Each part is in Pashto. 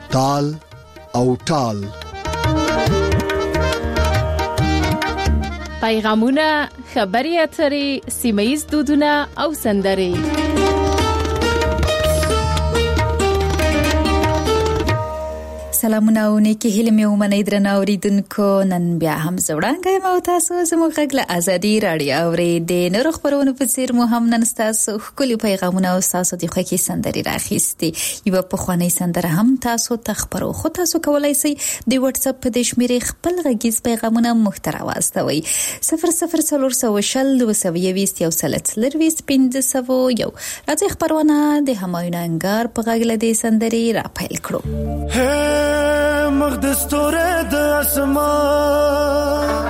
تال او ټال. پیغامونه، خبري اترې، سیمه‌ییز دودونه او سندرې. سلامونه او نیکی هیله مې ومنئ درنو اوریدونکو. نن بیا هم زوړانګه مو تاسو زموږ غږ له ازادي رادیو اورېدې. نور خبرونه په څیر مو هم نن تاسو خولي پیغامونه او تاسو د خوښي سندري راخېستي. یو په خواني سندره هم تاسو تخبرو خو تاسو کولای شئ د واتس اپ په د شمیرې خپل غږیز پیغامونه محتوا واستوي 00420 220 یو سلت لرويس 501. راځي خبرونه د همایون انګار په غږ له د سندري را پیل کړو. مقدس توره د اسمان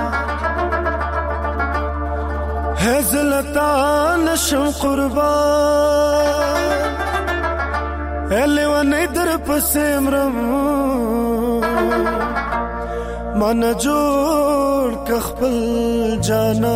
هزلتا نشم قربان الی ونی در پسیمرم من جوړ کخپل جانا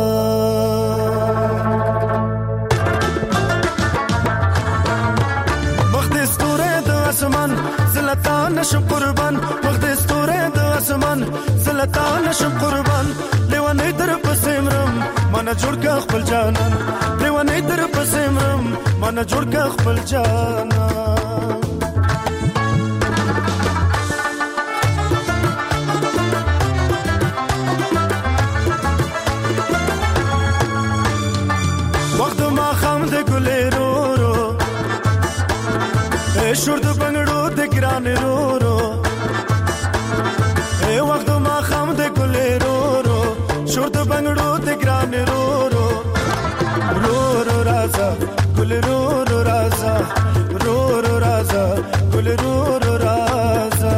مقدس توره د اسمان زلتا نشم قربان مقدس توره د اسمان زلتا نشم قربان لیوانی در پسیمرم من جوړ کا خپل جانان لیوانی در پسیمرم من جوړ کا خپل جانان وخت ما خام د ګلېرو شور د بنگړو د ګران رو رو اے وخت ما خام د ګلې رو رو شور د بنگړو د ګران رو رو رو رو رازا ګل رو رو رازا رو رو رازا ګل رو رو رازا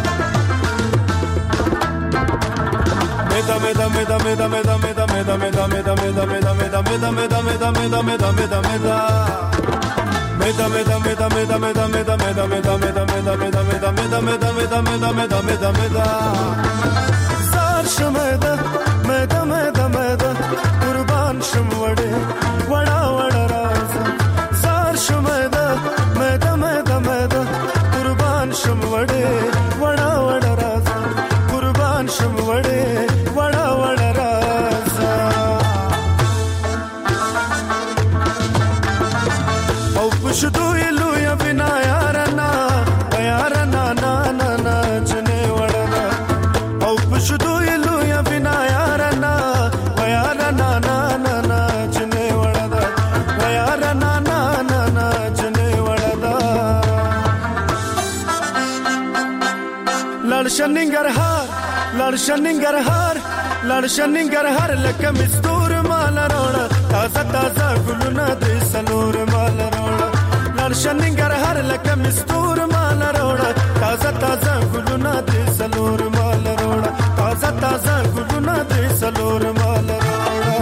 مدا مدا مدا مدا مدا مدا مدا مدا مدا مدا مدا مدا مدا مدا مدا مدا مدا مدا Meda meda meda meda meda meda meda meda meda meda meda meda meda meda meda meda meda meda meda zar shmeda meda meda meda qurban shmwade wada wada raza zar shmeda meda meda meda qurban shmwade wada wada raza qurban shmwade wada wada raza شدو یلو یا بنا یارنا یارنا نا نا نا جنے وڑنا او شدو یلو یا بنا یارنا یارنا نا نا نا جنے وڑنا یارنا نا نا نا جنے وڑنا لړشننګر هر لکه مستور مال روړه تازه تازه ګلونه د سنور مال روړه لړشننګر هر لکه مستور مال روړه تازه تازه ګلونه د سنور مال روړه تازه تازه ګلونه د سنور مال روړه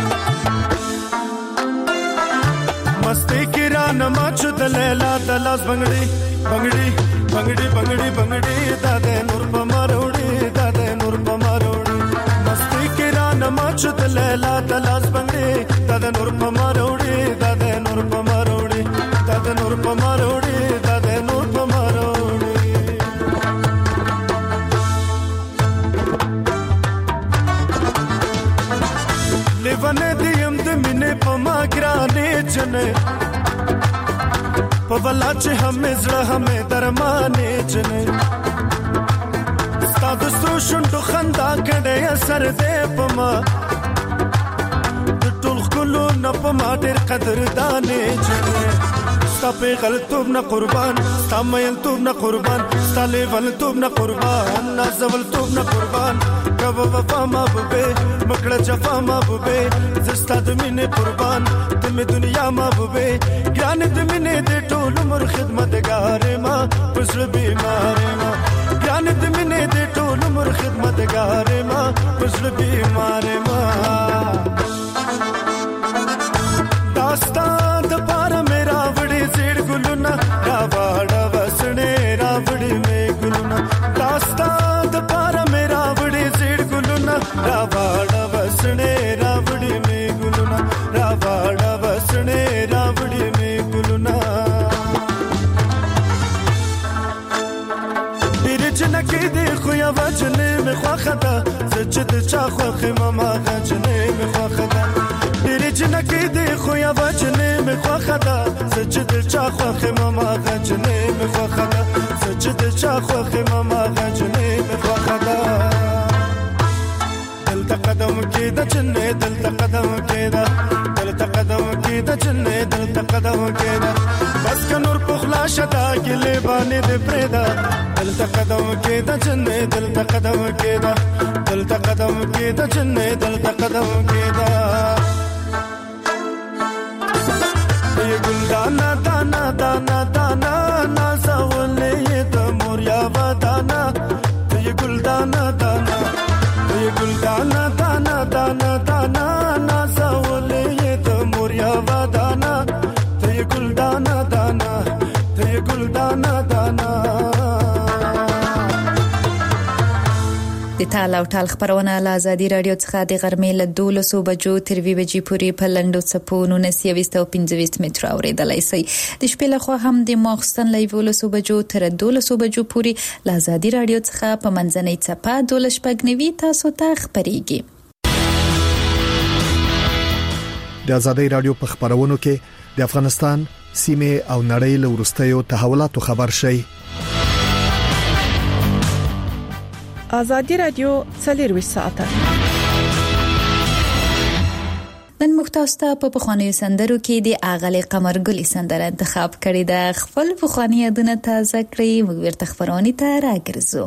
مستی کران ماچو د لیلا د لاس بنگړي بنگړي بنگړي بنگړي بنگړي د نور په ماروړي د نور په ماروړي مستی کران ماچو د لیلا د لاس بنگړي د نور په ماروړي د نور په ماروړي د نور په ماروړي د نور په ماروړي لیوانه دیم د مینې په ما ګرانې جنې په ولا چې همې زړه همې درمانې جنې ستا د سترو شونډو خندا کړې اثر دې په ما د ټول ښکلو نه په ما ډېر قدردانې جنې ستا پیغلتوب نه قربان ستا میلتوب نه قربان ستا لیونتوب نه قربان نازولتوب نه قربان کب وفا محبوبه مکړه جفا محبوبه زستا د مینې قربان د می دنیا محبوبه ګران د مینې د ټول عمر خدمتګار ما پسړ بیمار ما ګران د مینې د ټول عمر خدمتګار ما پسړ بیمار ما داستا د پار میرا وړي زیړ ګلونه را واړه وسنه را وړي می ګلونه داستا د پار میرا وړي زیړ ګلونه را واړه وسنه را وړي می ګلونه را واړه وسنه را وړي می ګلونه وجنې مې خوښه ده زه چې د چا خوښ یم هماغه جنې مې خوښه ده ډېرې جنکۍ دي خو یوه جنې مې خوښه ده زه چې د چا خوښ یم هماغه جنې مې خوښه ده زه چې د چا خوښ یم هماغه جنې مې خوښه ده دلته قدم کېده جنې دلته قدم کېده دلته قدم کېده جنې دلته قدم کېده بس که نور پخلا شده ګلې باندې دې پرېږده دلته قدم کېده جنې دلته قدم کېده دلته قدم کېده جنې دلته قدم کېده ای ګلدانه دانا دانا دانا نازولې د مور یوه دانا ای ګلدانه دانا ای ګلدانه دانا دانا دانا نازولې د مور یوه دانا ای ګلدانه دانا ای ګلدانه دانا د تال او ټال خبرونه له ازادي رادیو څخه د غرمې له 12 بجو تر 2 بجې پورې په لنډو څپو 1925 متر اوریدلای شئ د شپې له خوا هم د ماخستن له 12 بجو تر 12 بجو پورې له ازادي رادیو څخه په منځنۍ څپه 12 تاسو ته خبريږي د ازادي رادیو په خبرونو کې د افغانستان سیمه او نړۍ له ورستیو تحولاتو خبر شي ازادي رادیو 24 ساعته نن مختاسته په پخوانیو سندرو کې د اغلې قمرګلې سندره انتخاب کړې ده خپل پخوانی یادونه تازه کړئ موږ ورته خبرونه ته راګرځو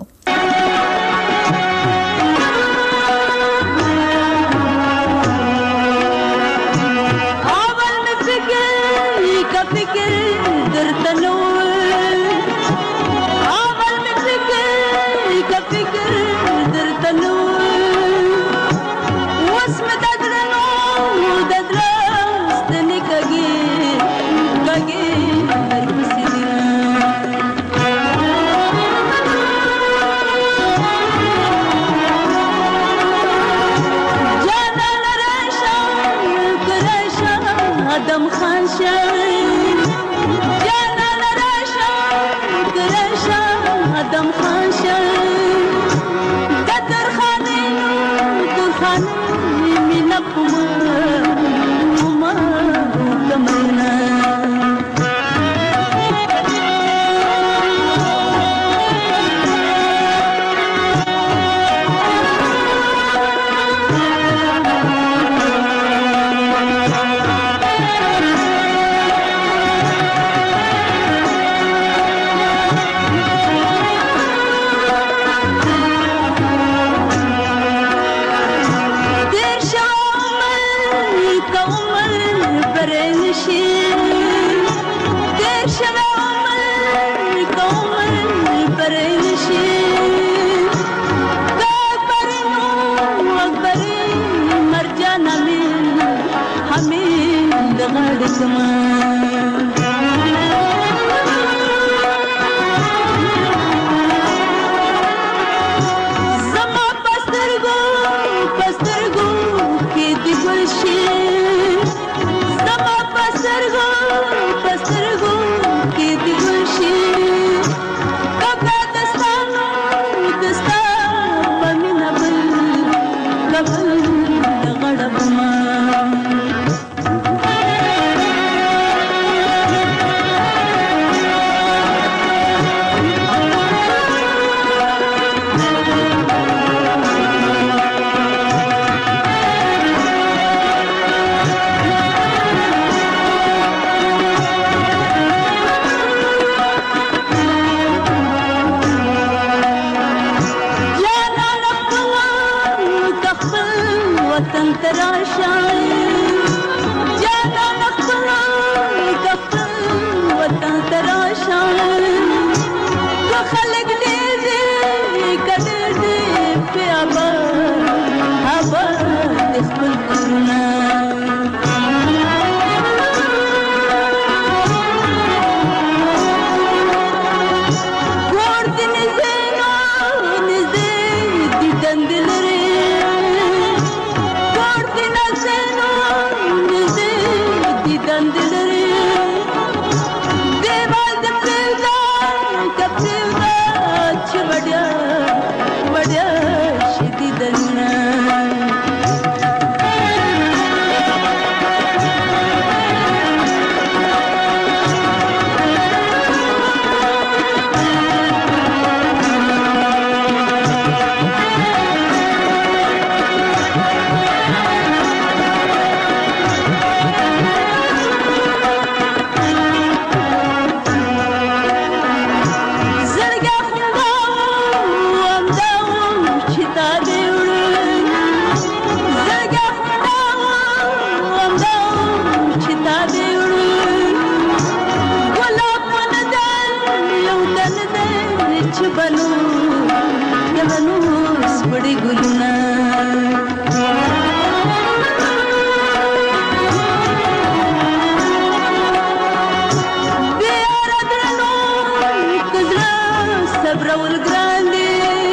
صبرول ګران دي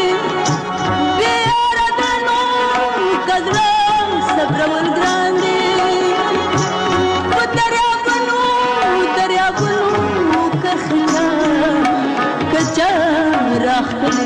بیره د نوم کزړه صبرول ګران دي په دریابونو کښته کچا راخلي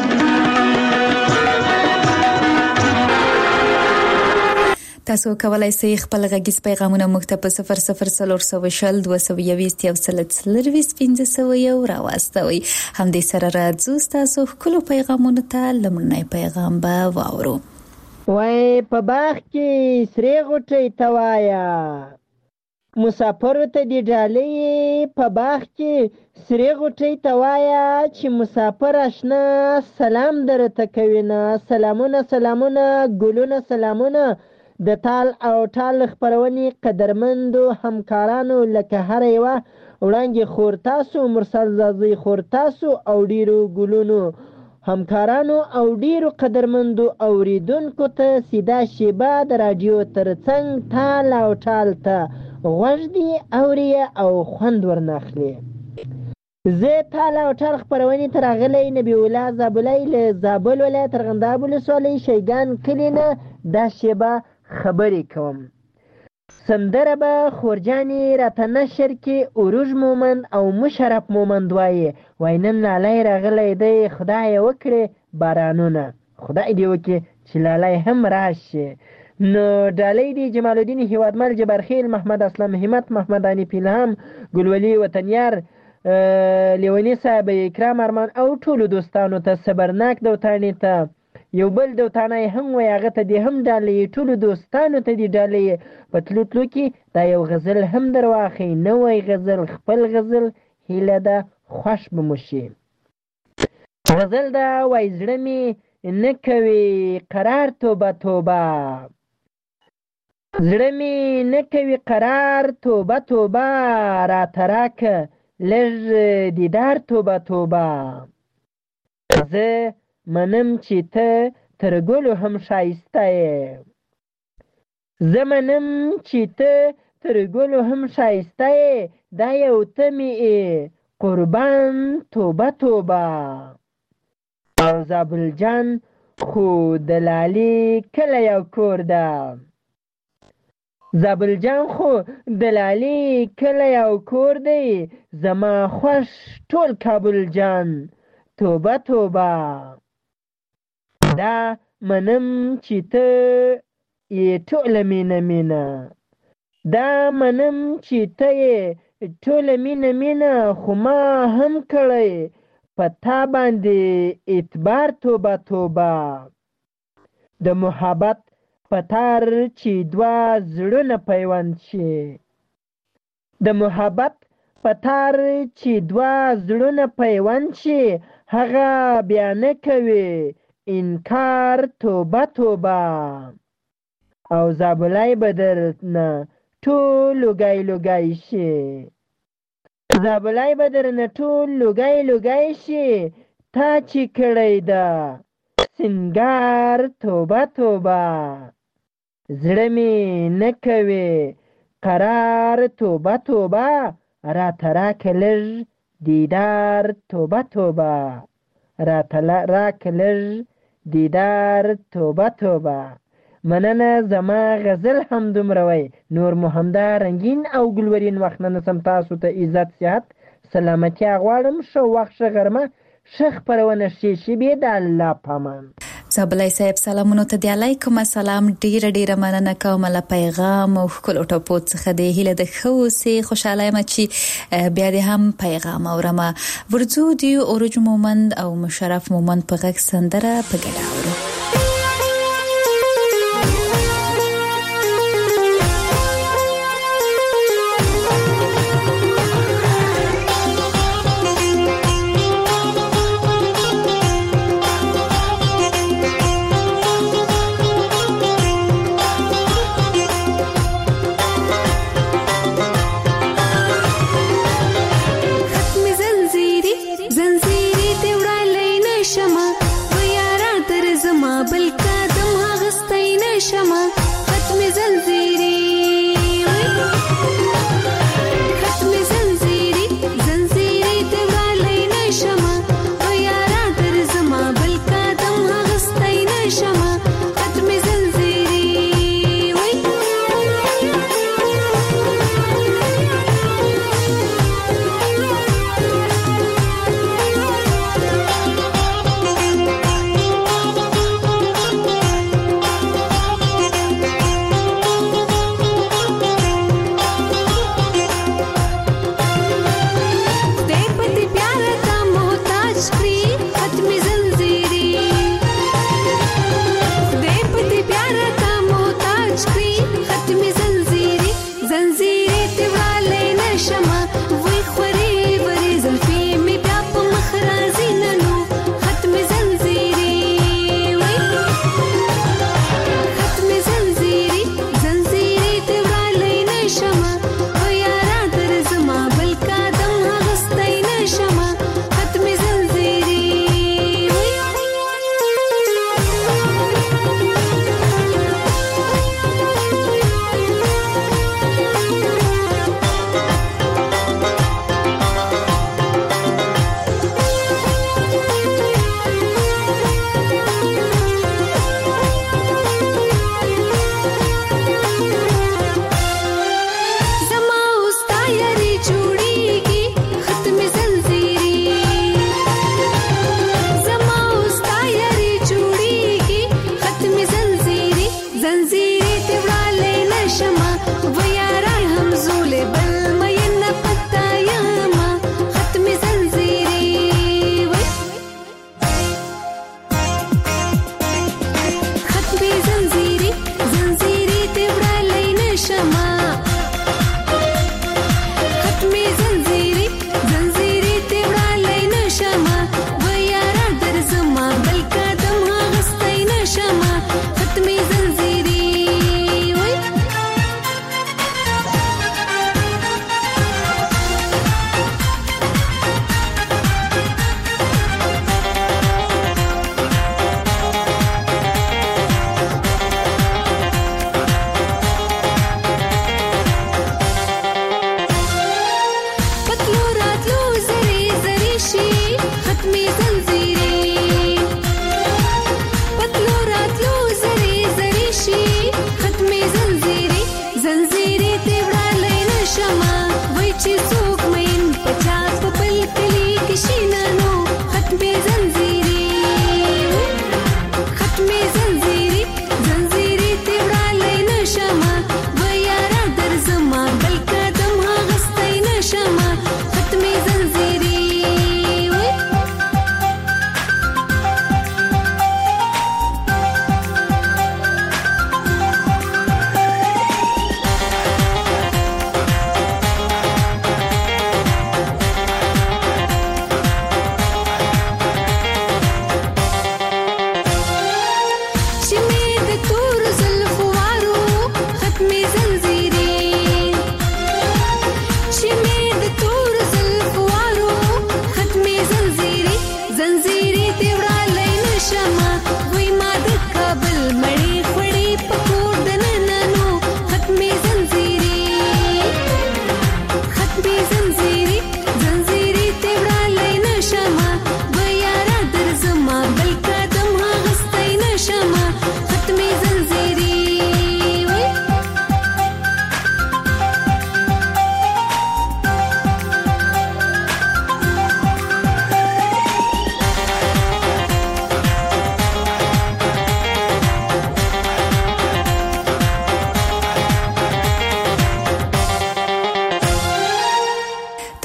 تاسو کولای شئ خپل غږیز پیغامونه موږ ته په 0040 220 یو سلسلروي 1500 راوستوي. هم دې سره راځو تاسو خپل پیغامونه ته لمړنی پیغام به واورو. وای په باغ کې سری غوټي توایا مسافر ته دی ډالۍ په باغ کې سری غوټي توایا چې مسافر آشنا سلام درته کوي نه سلامونه ګلونه سلامونه د تال او ټال خبرونې قدرمندو همکارانو لکه هر یوه وړاندې خور تاسو مرسل زازي خور تاسو او ډیرو ګلونو همکارانو او ډیرو قدرمندو اوریدونکو ته سیده شیبه د رادیو ترڅنګ تال او ټال ته غوږ دی اوري او خوند ورناخلي. زه تال او ټال خبرونې ته راغلی نبی الله زابلای له زابل ولایت ارغنداب ولسوالۍ شیګان کلي نه دا شیبه خبرې کوم. سندره به خورجانې راته نشر کې عروج مومند او مشرف مومند وایي نن لالی راغلی دی خدای وکړي بارانونه خدای دې وکړي چې لالی هم راشي. نو ډالۍ دی جمال الدین هیوادمل جبرخیل محمد اسلام همت محمد انی پیلهام ګلولي وطنیار لیونی صاحب اکرام ارمان او ټولو دوستانو ته صبرناک دوتانی ته یو بل دوتانی هم وای هغه ته دی هم ډالۍ ټولو دوستانو ته دی ډالۍ په تلو کې دا یو غزل هم درواخی نوی غزل خپل غزل هیله ده خوش بموشي. غزل دا وای زړه می نه کوي قرار توبه زړه می نه کوي قرار توبه را تراکه لږ دیدار توبه زه منم چې ته تر ګلو هم ښایسته یې دا یو ته مې قربان توبه او زابل جان خو دلالی کله یو کور ده زما خوش ټول کابل جان توبه دا منم چې ته یې ټوله مینه خو ما هم کړی په تا باندې اعتبار توبه د محبت په تار چې دوه زړونه پیوند شي هغه بیا نه کوي انکار توبه او زابلای بدر نه ټول لوګای شي تا چې کړی ده سنگار توبه زړه می نه کوي قرار توبه را تراک لږ دیدار توبه مننه زما غزل هم دومره وای نور محمده رنگین او ګلورین وخت نه سم تاسو ته عزت صحت سلامتی غواړم شو وخت غرمه شخ پرونه شي به د الله پامان. زابلای صاحب سلامونه ته دی علیکم السلام ډیره مننه کوم له پیغام او خپل ټاپو څخه د هیله د خوسي خوشاله ما چې بیا د هم پیغام اورما ورځو دی عروج مومند او مشرف مومند په غږ سندره په ګډه اورو. زنجیری ته وړاندې نشم و یاران تر زما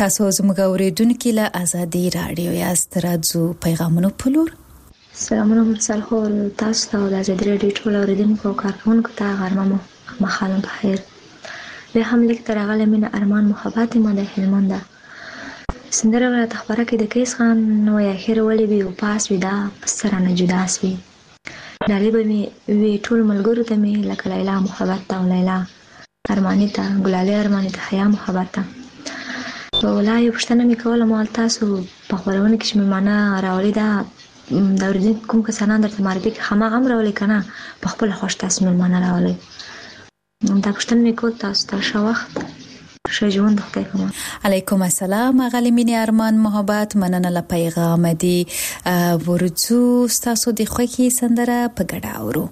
تاسو زموږ اوریدونکو له ازادي رادیو یاست. راځو پیغامونو په لور. سلامونه مرسل خو تاسو ته د ازادي رادیو ټول اوریدونکو او کارکونکو ته غرمه مخالم بخیر. به هم لیک تر غل من ارمان محبت ما د هلمند سندره ولا تخبره کې د کیس خان نو اخر ولې به پاس ودا سره نه جدا سوي دالې به می وی ټول ملګرو ته می لکه لیلا محبت او لیلا ارمانی ته ګلاله ارمانی ته حیا محبت ته ولای پښتنه می کوله مال تاسو په خبرونه کې مېمانه راولې دا د اوریدونکو کوم کسان درته معرفي خما هم راولې کنه په خپل خوښ تاسو مېمانه راولې دا پښتنه می کو تاسو ته شو وخت شجون دخته کوم. علیکم السلام غلی مینه ارمان محبت مننه ل پیغام دی ورڅو تاسو د خوکی سندره په ګډا اورو.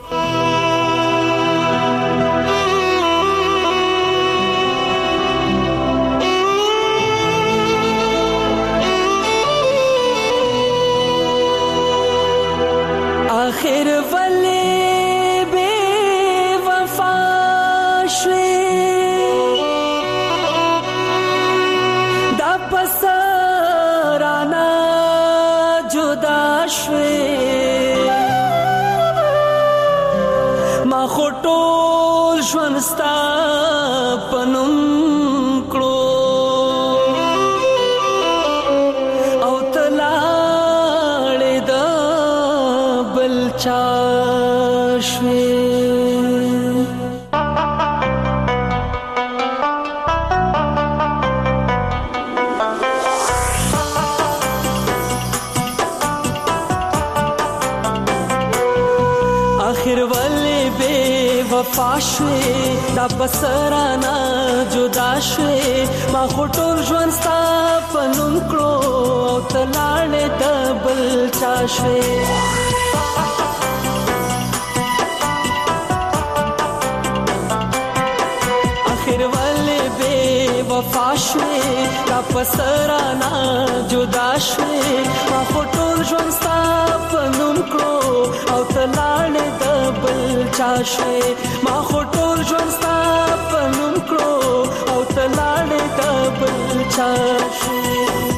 आखिर वाले बेवफा शे दा पसराना जुदा शे ما خټول ژوندستا پنوم کړو او تلاړې د بلچا شوي आखिर वाले बेवफा शوي دا بسرانا جدا شوي ما خټول ژوند ستا پنوم کړو او تلاړې د بلچا شوي आखिर वाले बेवफा شوي دا بسرانا جدا شوي ما خټول ژوند ستا پنوم کړو او تلاړې د بلچا شوي ما خټول ژوند ستا پنوم کړو او تلاړې د بلچا شوي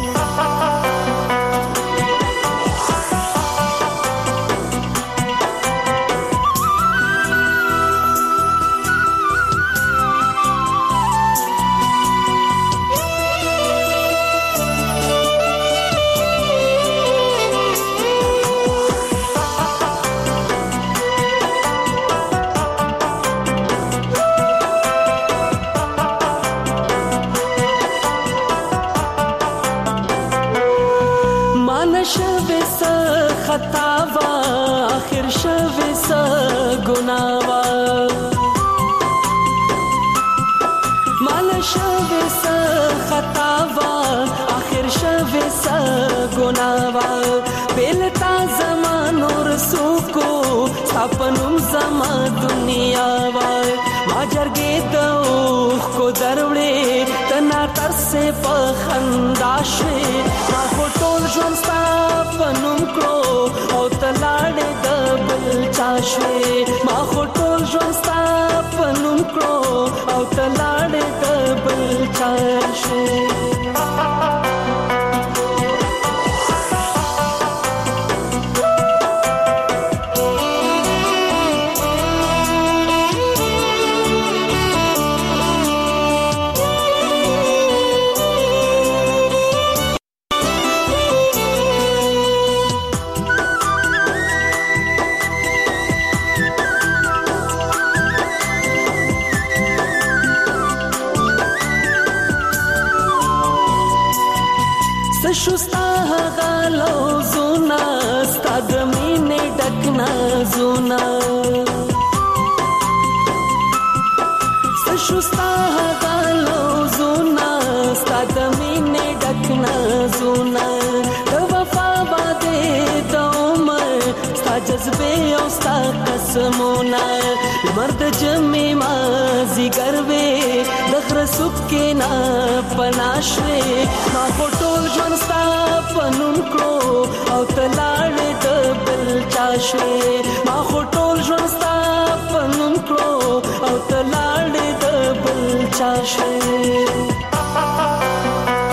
خطاوا آخر شوی س گناوا مال شوی س خطاوا آخر شوی س گناوا بیلتا زمانو رسوکو سپنوم زما دنیا وا ما جرګې دوخ کو دروړې تنا تر سے پخندا شي ما ټول ژوند ستا پنوم کړو او تلاړې د بلچا شوي ما ټول ژوند ستا پنوم کړو او تلاړې د بلچا شوي شوستا غالو زونا ستاد مینه ډکنا زونا شوستا غالو زونا ستاد مینه ډکنا زونا د وفا باندې د عمر ستا جذبه او ستا قسمونه مرد جمع ما زیګر وې د خرسوب کې نا پناشوي ما ټول ژوند ستا پنوم کړو او تلاړې د بلچا شوي ما ټول ژوند ستا پنوم کړو او تلاړې د بلچا شوي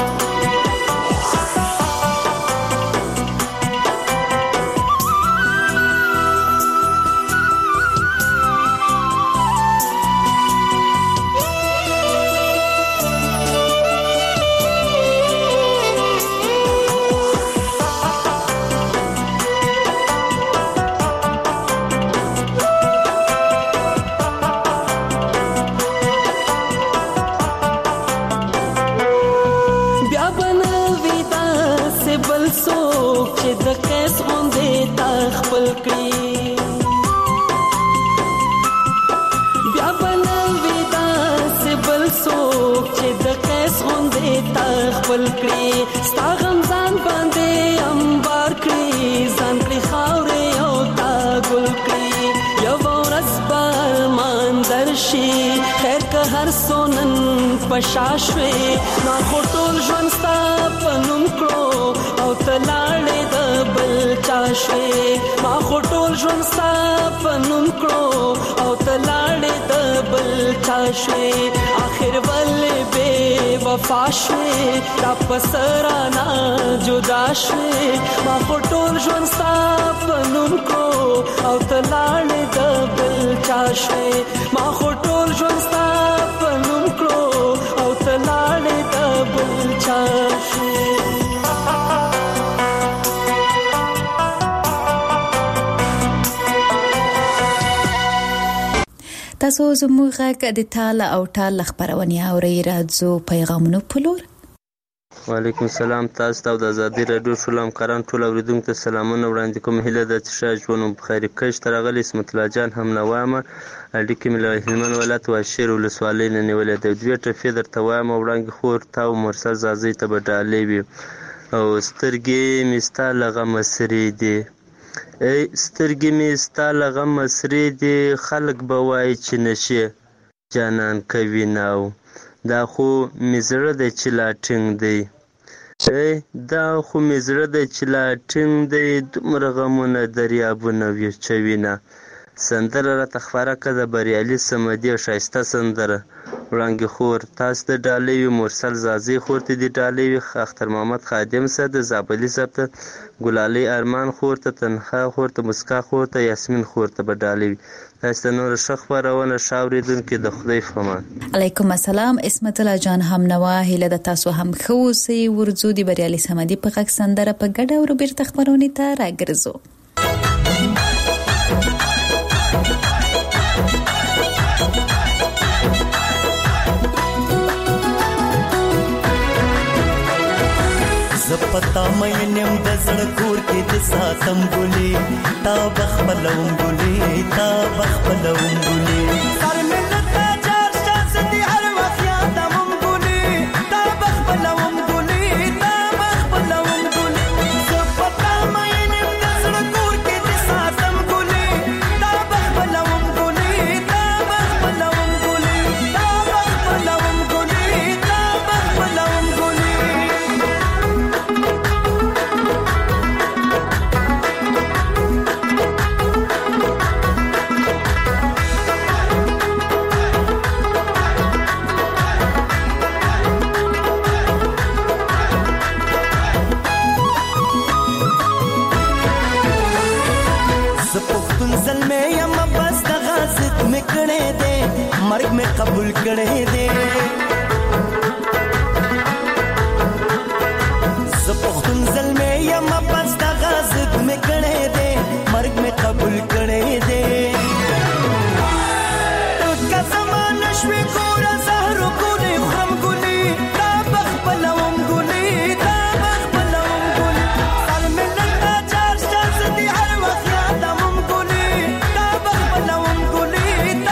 څوک چې د قیس غوندې تا خپل کړي بیا به نه وي داسې بل څوک چې د قیس غوندې تا خپل کړي ستا غم ځان باندې انبار کړي ځان کړي خاورې او تا ګل کړي یوه ورځ به ارمان درشي خیر که هر څو نن په شا شوې ما خو ټول ژوند ستا په نوم کړو او ته لاړې د بل چا شوې ما خو ټول ژوند ستا په نوم کړو او ته لاړې د بل چا شوې آخر ولې بې وفا شوې دا په سرانه جدا شوې ما خو ټول ژوند ستا په نوم کړو او ته لاړې د بل چا شوې ما خو ټول ژوند ستا په نوم کړو او ته لاړې د بل چا شوې تاسو زموږ غږ د تاله او ټال خبرونه اورئ راځو پیغامونو په لور وعلیکم السلام تاسو ته د آزادي رادیو ټول همکاران ټول اوریدونکو ته سلامونه وړاندې کوم هیله ده چې ښه ژوند مو بخیر کښ ته راغلی اسمت الله جان هم نه وایم اړیکې مې له هلمند ولایت واشیر ولسوالۍ نه نیولې ده دوې ټپې درته وایم وړاندې خور تا او مرسل زازۍ ته به ډالۍ وي او سترګې مې ستا له غمه سرې دي ای سترګې مې ستا له غمه سرې دي خلک به وایي چې نشې جانان کوي ناو دا خو مې زړه دی چې لا ټینګ دی دا خو مې زړه دی چې لا ټینګ دی دومره غمونه دریابونه ویچوینه سندره راته خپاره کړه د بریالي صمدي ښایسته سندره وړانګې خور تاسو ته ډالۍ وي مرسل زازۍ خور ته دې ډالۍ وي اختر محمد خادم صاحب د زابلي صاحب ته ګلالۍ ارمان خور ته تنخوا خور ته مسکا خور ته یاسمین خور ته به ډالۍ وي تاسو ته نور ښه خپرونه ښه اورېدونکي د خدای په امان علیکم السلام اسمت الله جان هم نوا هیله د تاسو هم ښه اوسئ ورځو د بریالي صمدي په غږ سندره په ګډه ورو بیرته خپرونې ته راګرځو زپتا مې نیم د زړه کور کې د ساتم ګلې تا بخبلوم ګلې تا بخبلوم ګلې سر مې لتا چار شاس دي هر وخت یادم ګلې تا بخبلوم ګلې تا بخبلوم ګلې زپتا مې نیم د زړه کور کې د ساتم ګلې تا بخبلوم ګلې تا بخبلوم ګلې تا بخبلوم ګلې تا بخبلوم ګلې مرگ میں قبول کرے دے زپختون ظلمے یا مبس دا غازد میں کرے دے مرگ میں قبول کرے دے تو کا زمان شوی کورا زہرو گولی خرم گولی تا بخ بلوم گولی تا بخ بلوم گولی سال میں لگتا چار شاز دی ہر وقت یادم گولی تا بخ بلوم گولی تا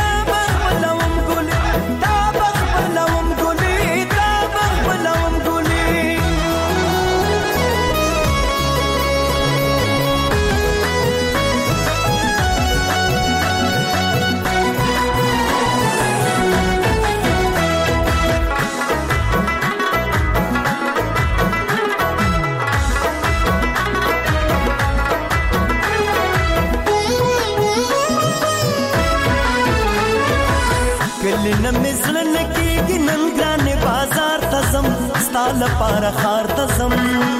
لپاره خار تزم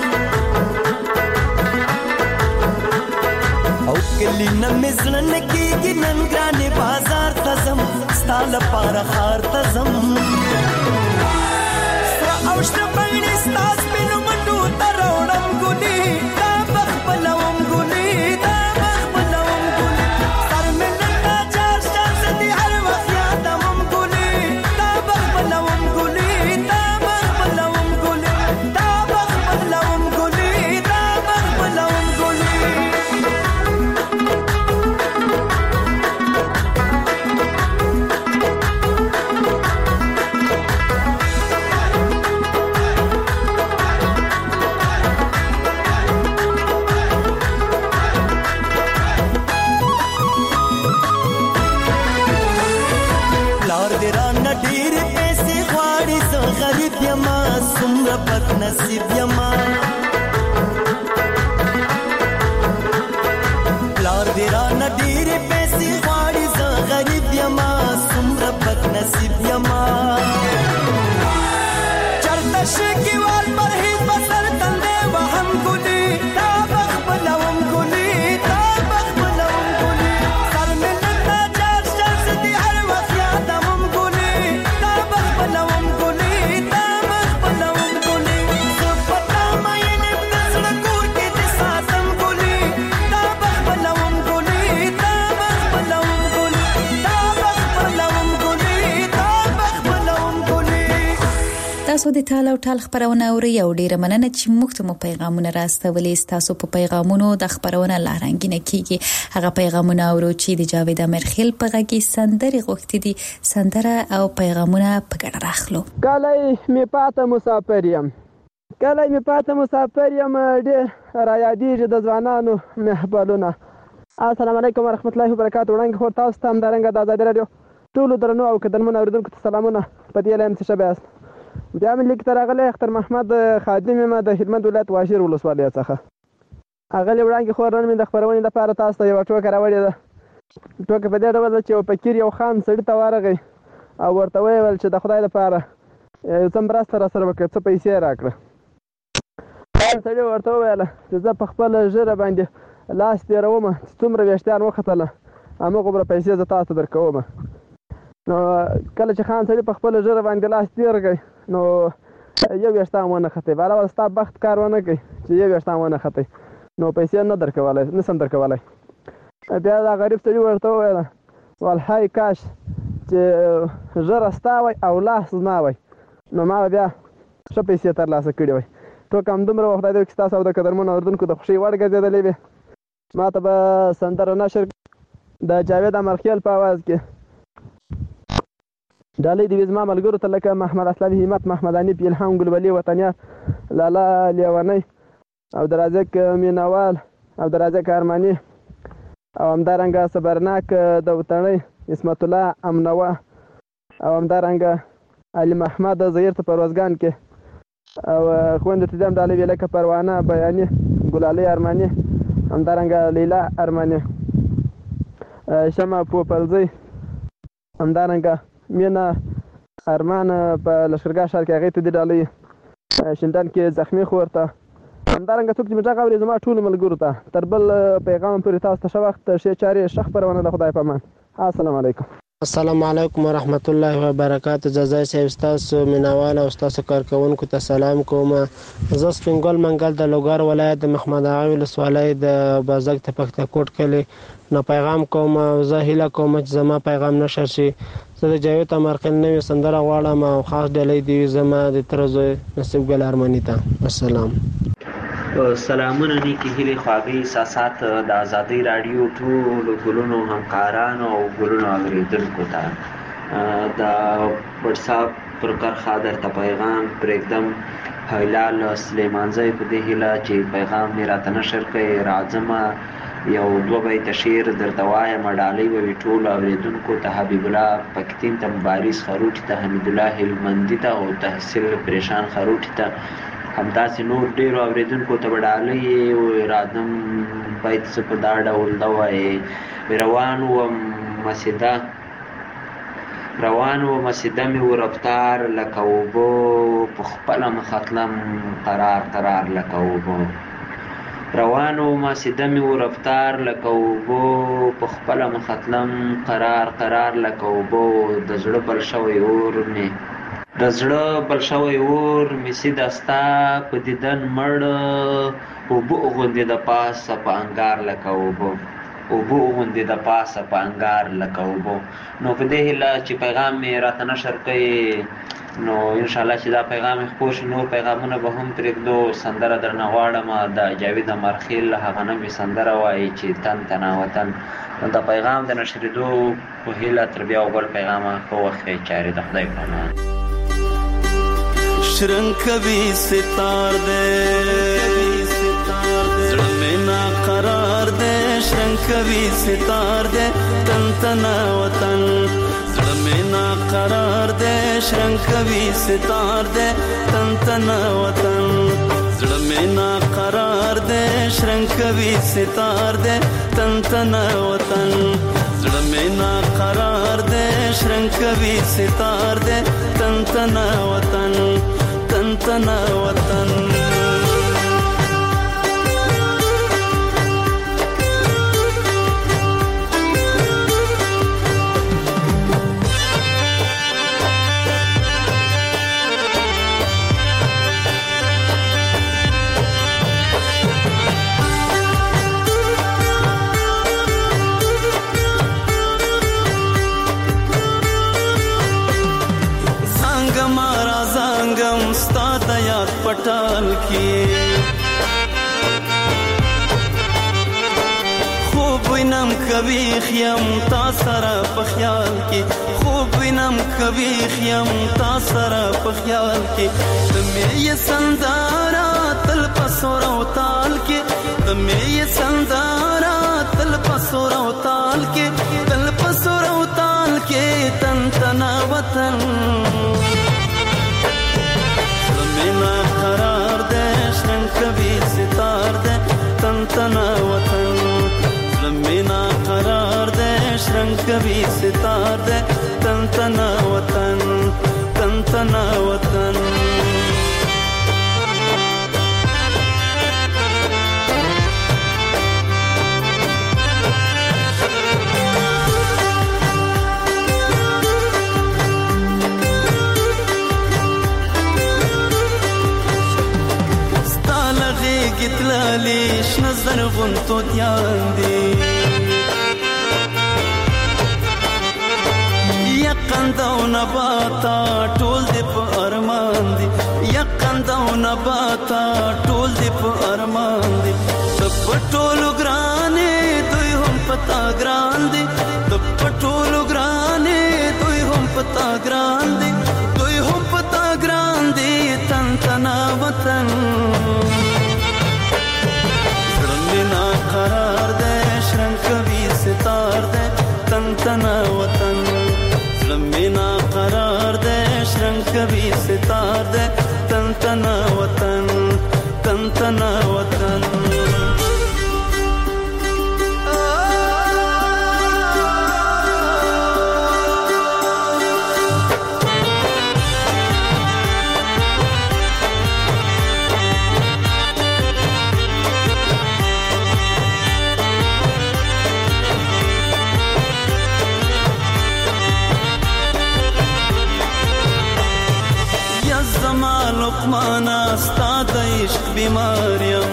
او کلی نمزلن کیږي نن ګرانه بازار تزم ستا لپاره خار تزم سره اوشته باندې ستاس بنو منډو تروړم ګونی دا بخبلوم ګونی دا بخبلوم ګونی سر مې نن چار شاز دي هر وخت یادم ګونی دا بخبلوم ګونی دا بخبلوم نصیب یما پلار دی را نډیرې پیسې غواړي زه غریب یما څومره بد نصیب یما چرته شکیوال پرهیز بسر تندې وهم ګلي تا بخبلوم ګلي تا بخبلوم ګلي سر مې لږه چار شخص دي هر وخت یادوم ګلي تا بخبلوم ګلي تا بخبلوم ګلي زه په تا مین یم د زړه کور کې دې ساتم ګلي تا بخبلوم ګلي تا بخبلوم ګلي تا بخبلوم ګلي تا بخبلوم ګلي. تاسو د ټال او ټال خبرونه اوري او ډیره مننه چې موږ ته مو پیغامونه راستولې. تاسو په پیغامونو د خبرونه لارنګینه کیږي. هغه پیغامونه اورو چې د جاوید امرخیل په غږ کې سندري غوښتي دي. سندره او پیغامونه په ګډه راخلو. کله می پاته مسافر یم ډېر را یادېږي د ځوانانو محفلونه. السلام علیکم ورحمت الله وبرکاتہ. وړاندې خو تاسو ته همدارنګه د ازادي راډیو ټولو درنو او قدرمنو اوریدونکو ته سلامونه په دې لایم څه شبه است. بیا مې لیک ته راغلی اختر محمد خادم یم د هلمند ولایت واشیر ولسوالۍ څخه. هغه وړاندې خو نن مې د خبرونې لپاره تاسو ته یوه ټوکه راوړې ده. ټوکه په دې ډول ده چې یو فقیر یو خان سړي ته ورغی او ورته ویل چې د خدای لپاره یو څه مرسته راسره وکړه، څه پیسې راکړه. خان سړي ورته وویله چې زه په خپله ژیره باندې لاس تېروم چې څومره ویښتان وختله همغومره پیسې زه تاسو درکوم. نو کله چې خان سړي په خپله ژیره باندې لاس تېر کړی نو یو ویښتان ونه ختی. بهرحال ستا بخت کار ونه کوي چې یو ویښتان ونه ختی نو پیسې نشم درکولی. بیا دا غریب سړي ورته وویله والهای کاش چې ژیره ستا وی او لاس زما وی نو ما به بیا ښه پیسې ترلاسه کړې وی. ټوکه همدومره وه. خدای دې وکړي ستاسو او د قدرمنو اورېدونکو د خوښۍ وړ ګرځېدلې وي. ما ته به سندره نشر د جاوید امرخیل په اواز کې ډالۍ دې وي زما ملګرو ته لکه محمد اسلام همت، محمد انیف، الهام ګلولي، وطنیار، لالا لیونی او درازک مینوال او درازک ارماني او همدارنګه صبرناک د وطنۍ اسمت الله امنوه او همدارنګه علي محمد ظهیر ته په روزګان کې او خویندو ته دې هم ډالۍ وي لکه پروانه بیاني، ګلالۍ ارماني، همدارنګه لیلا ارماني، شمع پوپلزی، همدارنګه مینا ارمان په لشکرګاه ښار کې هغې ته دې ډالۍ شینډن کې زخمي خور ته همدارنګه څوک چې مې غږ اوري زما ټولو ملګرو ته تر بل پیغام پورې تاسو ته ښه وخت ښې چارې ښه خپرونه د خدای په امان. السلام علیکم. السلام علیکم ورحمت الله وبرکاتہ. جزای صاحب ستاسو مینوال او ستاسو کارکوونکو ته سلام کوم. زه سپینګل منګل د لوګر ولایت د محمد اغا ولسوالۍ د بازک ته پختکوټ کلی نو پیغام کوم. زه هیله کوم چې زما پیغام نشر شي. زه د جاوید امرخیل نوې سندره غواړم او خاص ډالۍ دې وي زما د تره زوی نصیب ګل ارماني ته. السلام. سلامونه نیکی هیلې خواږه احساسات د ازادي راډیو ټولو ګلونو همکارانو او ګلونو اورېدونکو ته د وټساپ پر کرښه درته پیغام پرېږدم. هلال سلیمانزی په دې هیله چې پیغام مې راته نشر کړی راځمه یو دوه بیته شعر درته وایم. ډالۍ به وي ټولو اورېدونکو ته حبیب الله پکتین ته، مبارز خروټي ته، حمید الله هلمندي ته او تحصیل پریشان خروټي ته همداسې نور ډېرو اورېدونکو ته به ډالۍ راځم. بیت څه په دا ډول ده وایي روان ومه سیده مې و رفتار لکه اوبو په خپله مخه تلم قرار لکه اوبو. روان ومه سیده مې و رفتار لکه اوبو په خپله مخه تلم قرار لکه اوبو. د زړه بل شوی اور مې سیده ستا په دیدن مړ اوبه غوندې د پاسه په انګار لکه اوبو. نو په دې هیله چې پیغام مې راته نشر کړی نو انشاءالله چې دا پیغام یې خپور شي نور پیغامونه به هم پرېږدو. سندره درنه غواړم د جاوید امرخیل هغه نوې سندره وایي چې تن تنا وطن. د پیغام د نشرېدو په هیله تر بیا او بل پیغامه ښه وخت ښې چارې د خدای په امان. شرنګ کوي ستار دې زړه مې ناقرار دې شرنګ کوي ستار دې تن تنا وطن زړه مې مینا قرار دے شرنگ کوي ستار دے تن تن وطن زړه مینا قرار دے شرنگ کوي ستار دے تن تن وطن زړه مینا قرار دے شرنگ کوي ستار دے تن تن وطن تن تن وطن पटाल की خوب وینم کبھی خیم تا سره په خیال کې خوب وینم کبھی خیم تا سره په خیال کې تمه یې سندارا تل پسور او تال کې تمه یې سندارا تل پسور او تال کې تل پسور او تال کې تن تنا وطن مینا قرار دے شرنگ کبھی ستار دے تن تنا وطن مینا قرار دے شرنگ کبھی ستار دے تن تنا وطن تن تنا وطن ليش نظر غنطو دياندي يقن دو نباتا طول دي په ارمان دي يقن دو نباتا طول دي په ارمان دي پټولو ګرانې دوی هم پتا ګران دي پټولو ګرانې دوی هم پتا ګران دي دوی هم پتا ګران دي تن تنا وطن مینا قرار دے شرنگ کبھی ستار دے تن تنا وطن مینا قرار دے شرنگ کبھی ستار دے تن تنا وطن تن تنا وطن لقمانا استاد عشق بیماریم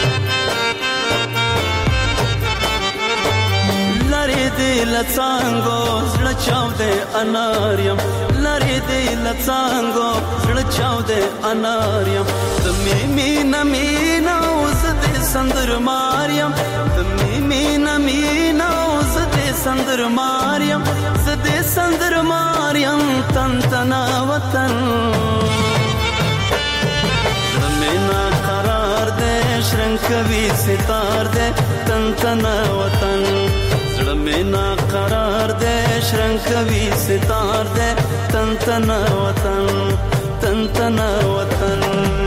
لری دی لڅانګو زړه چاو دے اناریم لری دی لڅانګو زړه چاو دے اناریم تمې مینا مینا اوس دې سندر ماریم تمې مینا مینا اوس دې سندر ماریم زدې سندر ماریم تن تنا وطن مینا قرار دے شرنگ کبھی ستار دے تن تنا وطن زړه مینا قرار دے شرنگ کبھی ستار دے تن تنا وطن تن تنا وطن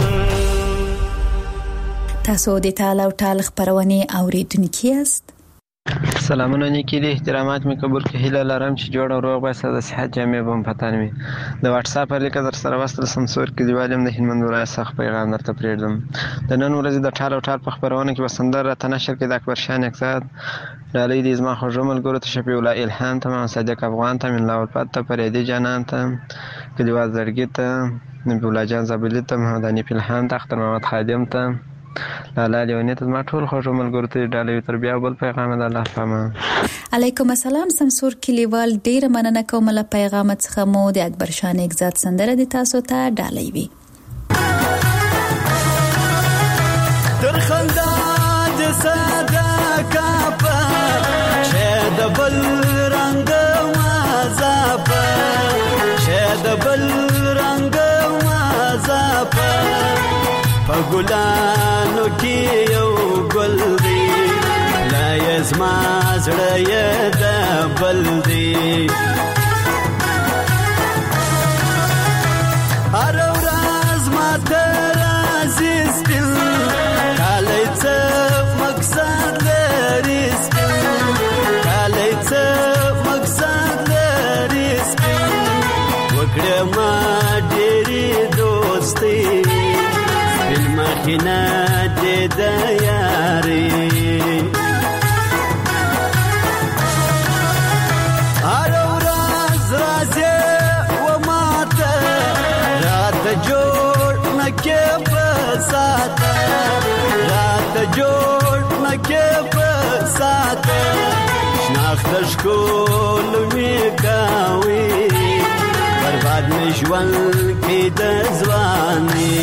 تاسو د تعالی او تعالی خبرونه اوریدونکي یاست سلامونه نیکی دي احترامات می قبول که هیله لرم چې جوړ او روغ باسه د صحت جامع بم پتان وي د واتس اپ لیک در سره وصل سمسور کې دیوالم د هلمند ولایت څخه پیغام درته پریږدم د نن ورځې د ټال او ټال په خبرونه کې وسندر را تنشر کې د اکبر شاه نقزاد ډالۍ دې زما خوږ ملګرو ته شفیع الله الهام ته صادق افغان ته من لاول پات ته پریدي جانان ته کلیوال زړګي ته نبی الله جان زابلی ته محمد حنیف الهام ته اختر محمد خادم ته لالا لیونی ته ما ټول خوږ ملګرو ته ډالۍ تر بیا بل پیغام د الله پامه علیکم السلام سمسور کلیوال ډیر مننه کوم له پیغام څخه مو د اکبر شاه نقزاد سندره د تاسو ته ډالۍ وي در خندا د صدقه په شه د بل رنگ مازه په شه د بل رنگ مازه په ګلانو کې یو ګل دی لا یزما زړه یې د بل دی سپین کالی څه مقصد لري سپین کالی څه مقصد لري سپین وکړه ما ډېرې دوستي سپین مخینه دې د یاري رات جوړ نکې په ساته شناخت ښکل مې کوي برباد مې ژوند کې د ځواني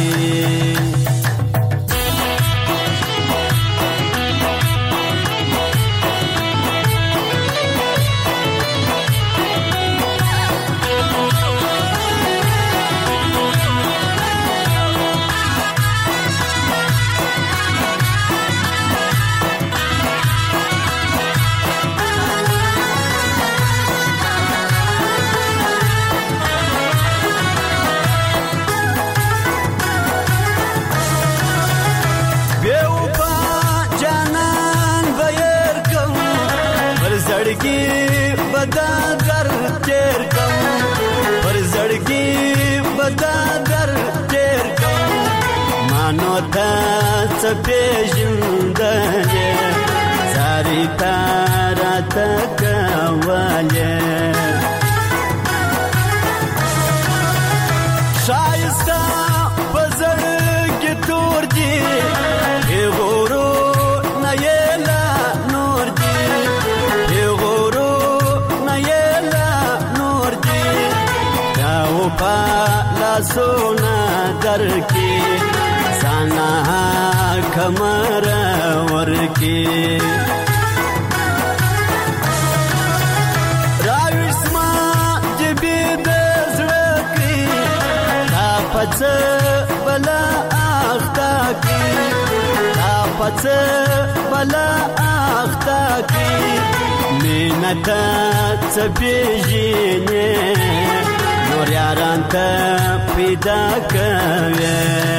څه پېژندلې ساري تا راته کولې ښایسته په زړه کې تور دي غورو نه یې لا نور دي غورو نه یې لا نور دي دا په لاسونه درکې سانا کمر ورکی راویسما جبی دزرکی دا پچ بلا آختا کی دا پچ بلا آختا کی مینتا چپیجینی نور یاران تا پیدا کوی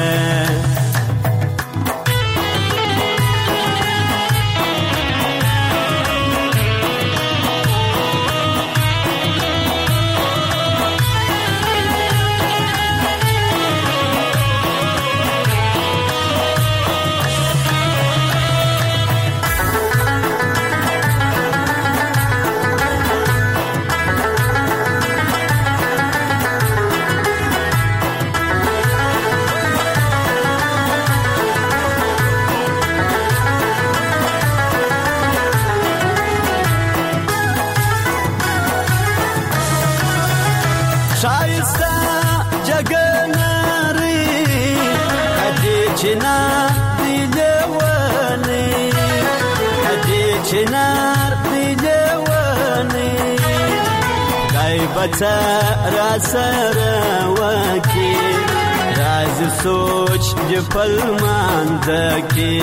بچا را سره وکی راز سوچ دی پل ماندکی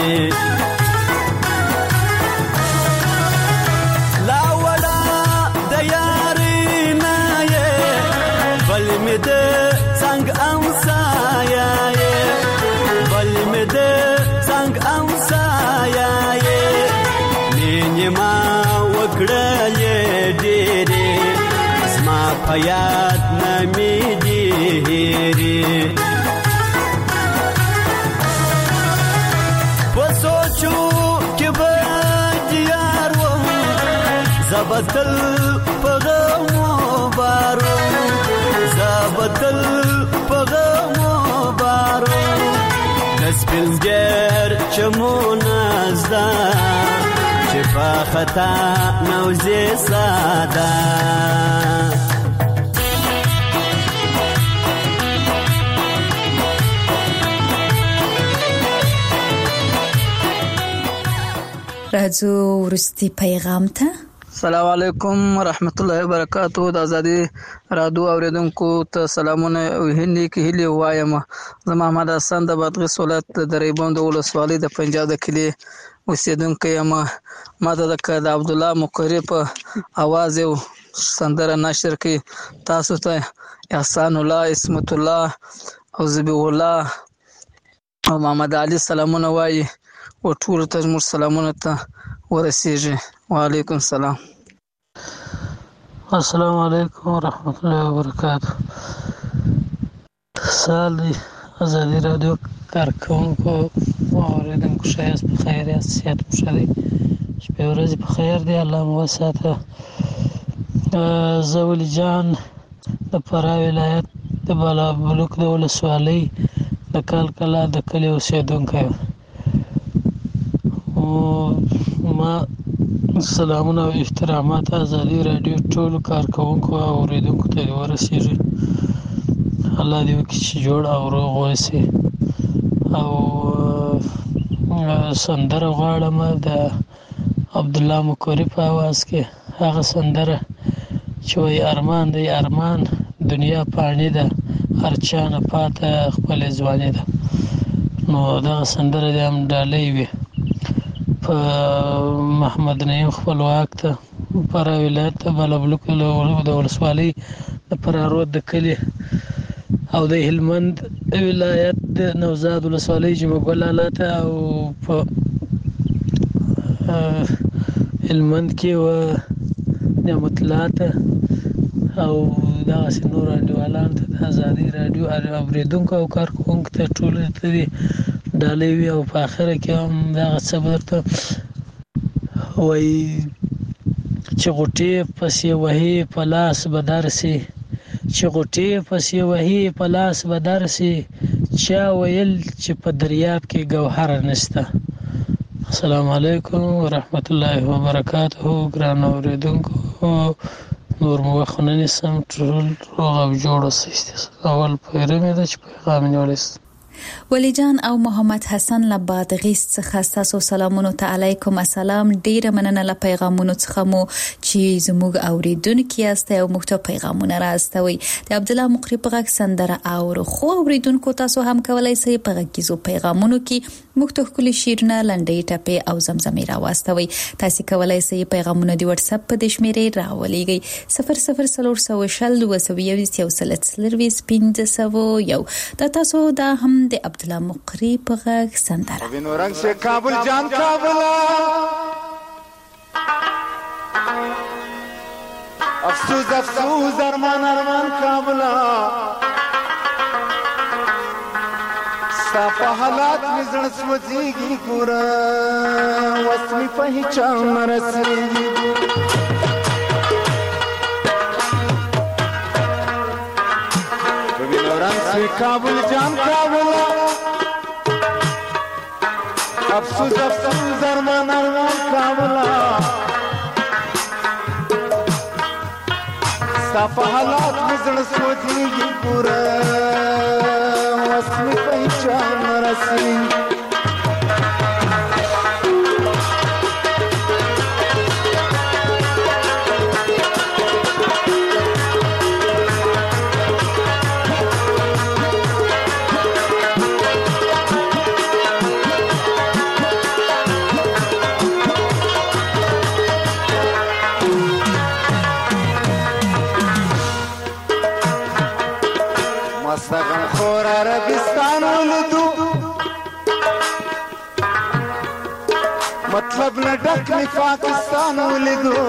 لا ولا دیاری نایه بل می ده څنګ امسایه بل می ده څنګ امسایه مینه ما وکړلې ډېرې زما په یاد نه مې دي هېرې په سوچو کې به دیار وم زه به تل په غمو بار وم زه به تل په غمو بار وم د سپینځګر چمونه زده چې په خطا نوځې ساده راځو وروستي پیغام ته. السلام علیکم ورحمت الله وبرکاتہ. د ازادي رادیو اوریدونکو ته سلامونه او هندي کې هلي وایم. زه محمد حسن د بادغیس ولایت د ریبوند ولسوالۍ د پنجاب د کلی اوسیدونکی یم. ما د عبد الله مقری په आवाज یو سندره نشر کړي. تاسو ته احسان الله، اسمت الله او ذبیح الله او محمد علي سلامونه وایي او ټول ته زموږ سلامونه ته ورسیږي. وعلیکم السلام. السلام علیکم ورحمت الله وبرکاته. سال دی ازادي رادیو کارکونکو او اوریدونکو شایست په خیر یاست، صحت مو ښه دی، شپې ورځې په خیر دی، الله مو وساته. زه ولی جان د فراه ولایت د بالابلوک د ولسوالۍ د کلکلا د کلي اوسېدونکی یم. ما سلامونه او احترامات ازادي رادیو ټولو کارکونکو او اوریدونکو ته ورسیږي. الله دې وکړي چې جوړ او روغ اوسئ. او سندره غواړم د عبدالله مکوري په اواز کې، هغه سندره چې وایي ارمان دی ارمان دنیا پاڼې ده هر چا نه پاته خپلې ځواني ده. نو دغه سندره دې هم ډالۍ وي په محمد نعیم خپلواک ته فراه ولایت ته بالابلوک د ولسوالۍ د فراه رود د کلي او د هلمند ولایت د نوزاد ولسوالۍ جمعه ګل اعلی ته او په هلمند کې و نعمت الله ته او دغسې نور انډیوالانو ته د ازادي راډیو اورېدونکو او کارکوونکو ته ټولو ته دې ډالۍ وي. او په اخره کې هم دغه څه به درته وایي چې غوټې پسې وهي په لاس به درسي، چې غوټې پسې وهي په لاس به درسي، چا ویل چې په دریاب کې ګوهر نشته. السلام علیکم ورحمت الله وبرکاته. ګران اوریدونکو نور مو وخت نه نیسم، ټول روغ او جوړ اوسئ. اول پیره مې ده چې پیغام نیولی است. ولی جان او محمد حسن له بادغیس څخه ستاسو سلامونه ته علیکم السلام. ډیره مننه له پیغامونو څخه مو چې زموږ اوریدونکو یاست او موږ ته پیغامونه راستوي. د عبد الله مقری په غږ سندره او خو اوریدونکو تاسو هم کولای شئ په غږیزو پیغامونو کې موږ ته خپل شیرونه لنډۍ ټپې او زمزمې راوستوي. تاسو کولای شئ پیغامونه د واتس اپ په د شمیرې راولېږئ 00402021 دا تاسو دا هم د عبد الله مقری په غږ سندره. وینو رنگ سے کابل جان کابلا افسوس افسوس ارمان ارمان کابلا صافه حالات مزړ سوځيږي ګورا وسمي پہچان رسېږي. وینو رنگ سے کابل جان کابلا افسوس افسوس ارمان ارمان کابلا صافه حالات مزړ سوځيږي ګورا وسمي پہچان رسېږي. مستغن خور عربستان ولدو مطلب نه ډک می پاکستان ولدو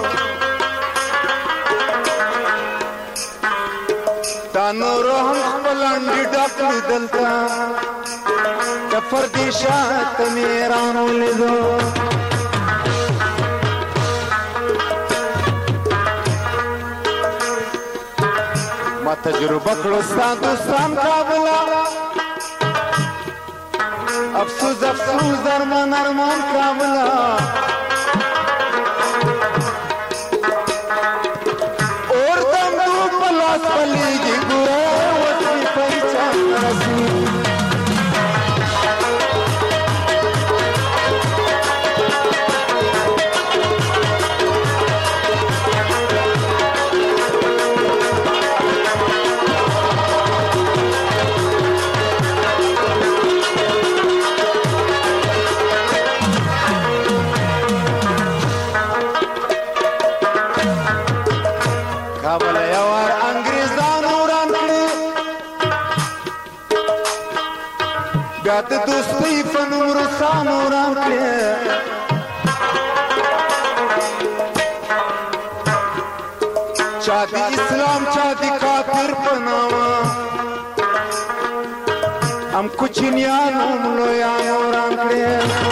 تا نور هم خپل انډي ډک دلتا د پردیشات میران ولدو ما تجربه کړو ستاسو دوستان کابلا افسوس افسوس ارمان ارمان کابلا اور دمو پلاس پلیږي ګوره وځي پېچان راسي. دوی په نوم روسانو وران کړې چا د اسلام چا د کافر په نامه هم کوچنیانو ملویانو وران کړې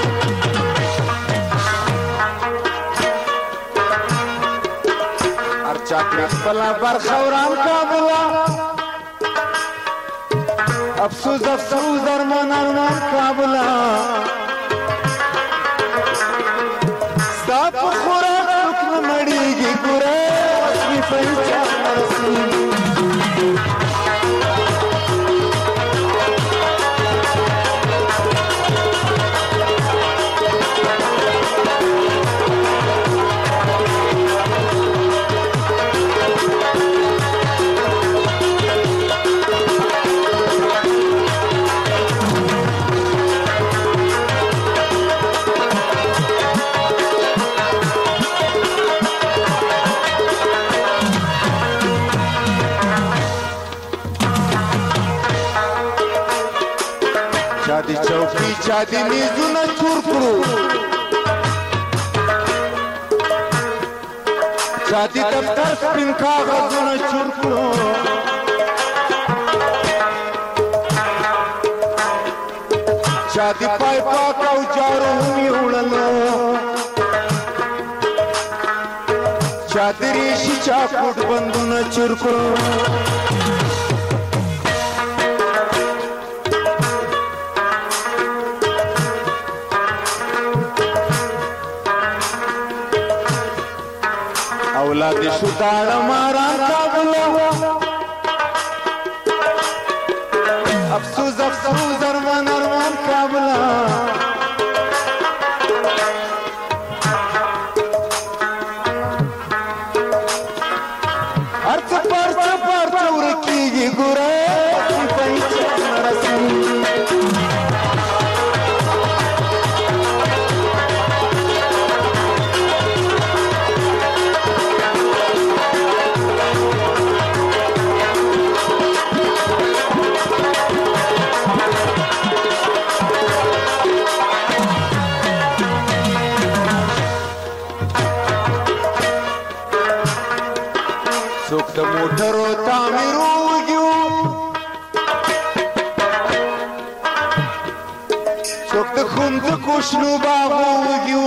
هر چا کړې خپله برخه وران کابله افسوس افسوس ارمان ارمان کابله ستا په خوراک څوک نه مړېږي ګوره رسمي پهچان رسمي چادی چوکی چادی میزونه چور کړو چادی دفتر سپین کاغذونه چور کړو چادی پای پاک او جارو می وړلو چادی ریشي چاکوټ بندونه چور کړو اولاد شو داړه ماران کابله افسوس افسوس ارمان ارمان کابله هر څه پرچه پرچه ورکېږي ګوره پهچان رسمي څوک د موټرو تعمیرو وږي څوک د ښوونځکو شنو باغو وږي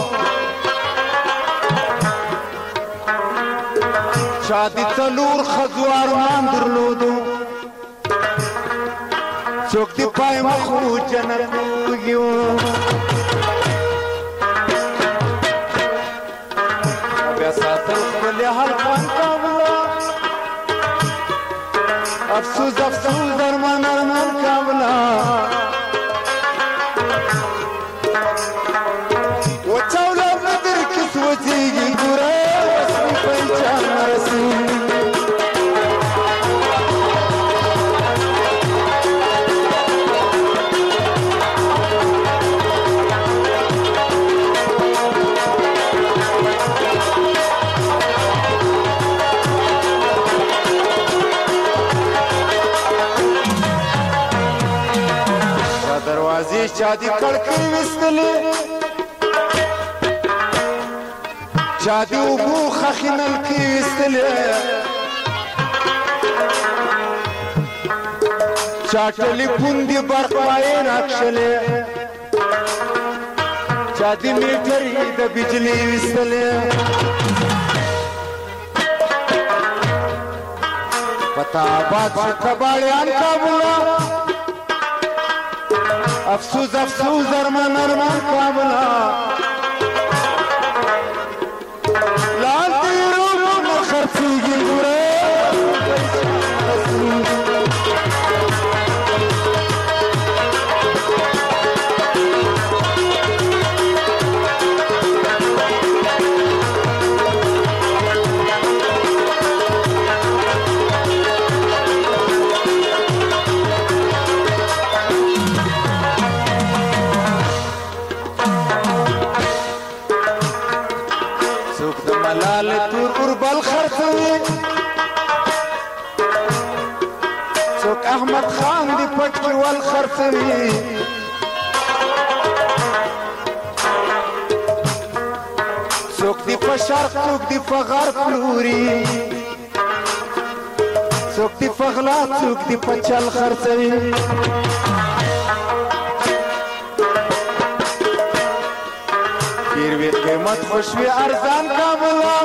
چا د څلور ښځو ارمان درلودو څوک د پای مخو جنت وږي بیا ساتل خپل حلقان کابله افسوس افسوس ارمان ارمان کابله وچا اولاد نه در کې سوځېږي ګوره رسمي پهچان رسمي دروازې چا دي کړکۍ ویستلې چا دي اوبو خښې نلکې ویستلې چا ټلیفون دي برق وایې راکښلې چا دي میټرې د بجلي ویستلې پتا آباد شو کباړیان کابله افسوس افسوس ارمان ارمان کابله لال تیرو نه خرڅېږي ګوره بل خرڅوي څوک احمد خان دی پټ کې ول خرڅوي په شرق څوک دی په غرب پلوري څوک دی په غلا څوک دی په چل خرڅوي پیر وی قیمت خوشوي ارزان کابلا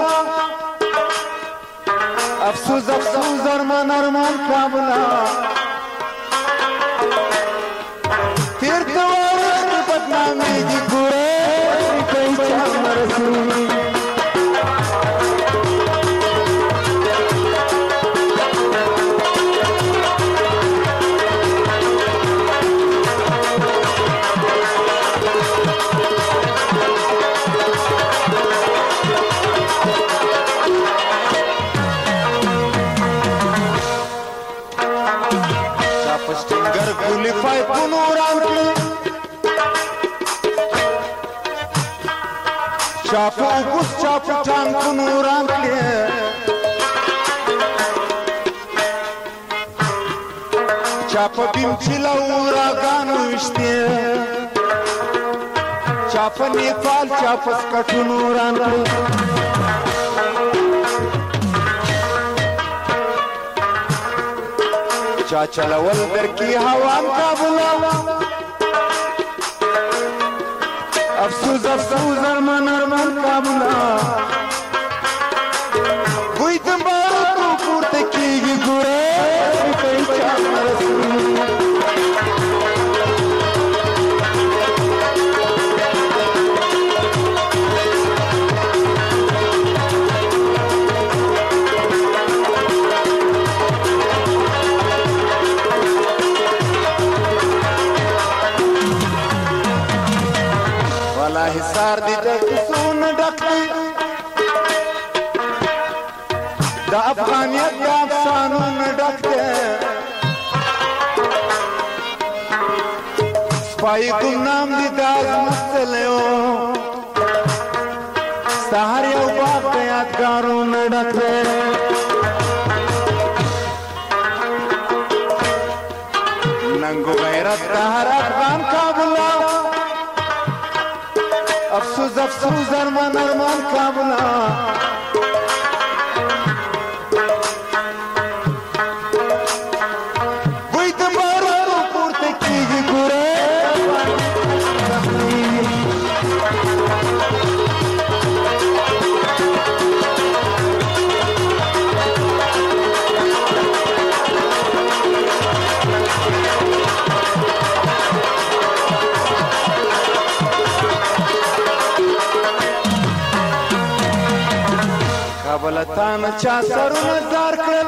افسوس افسوس ارمان ارمان کابلا تیر دوار بدنامی دی ګوره کوي چا مرسي پای پنوران کړي چاپو ګوس چاپو ټان پنوران کړي چاپو بیم چلا وراګانو وشته چاپو نیپال چاپو سکټونوران کړي چا چلول درکی هوام کابلا افسوس افسوس ارمان ارمان کابلا وی دمبارو تو پورته کیږي ګوره کوي چا مرسي حصار دی د کسون ډک دی د افغانیت د افسانو ډک دی سپای ګمنام دی د عظمت تلو سهار یو باغ د یادګارونو ډک دی ننګو غیرت د هر افغان کابلا افسوس افسوس ارمان ارمان کابلا وی دمبارو پورته کیږي ګوره کابلتان چا سرونه زار کړل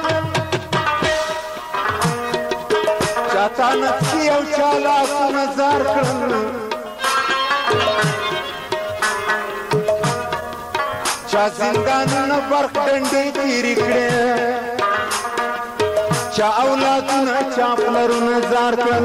چاته نفسي او چا لاسونه زار کړل چا زندانونه برق ډنډې تېرې کړې چا اولادونه چا پلرونه زار کړل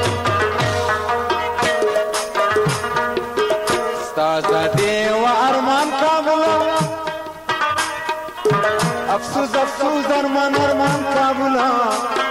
ستا زادې و ارمان کابلا افسوس افسوس ارمان ارمان کابلا